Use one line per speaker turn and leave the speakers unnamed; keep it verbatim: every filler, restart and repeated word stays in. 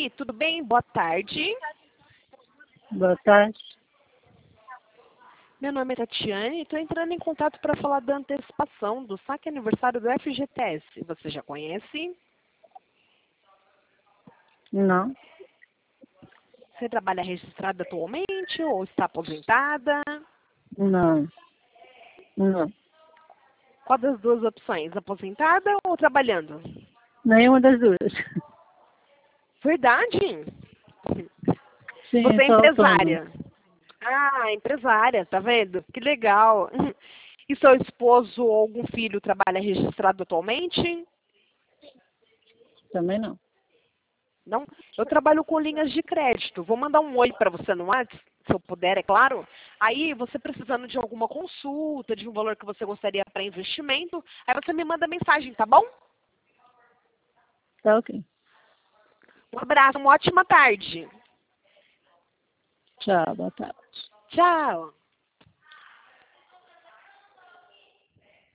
Oi, tudo bem? Boa tarde.
Boa tarde.
Meu nome é Tatiane e estou entrando em contato para falar da antecipação do saque aniversário do F G T S. Você já conhece?
Não,
Você trabalha registrada atualmente ou está aposentada?
não, não.
Qual das duas opções? Aposentada ou trabalhando?
Nenhuma das duas.
Verdade?
Sim,
Você é
sou autônoma.
empresária. Ah, empresária, tá vendo? Que legal. E seu esposo ou algum filho trabalha registrado atualmente?
Também não.
Não? Eu trabalho com linhas de crédito. Vou mandar um oi para você no WhatsApp, se eu puder, é claro. Aí, você precisando de alguma consulta, de um valor que você gostaria para investimento, aí você me manda mensagem, tá bom?
Tá ok.
Um abraço, uma ótima tarde.
Tchau, boa tarde.
Tchau.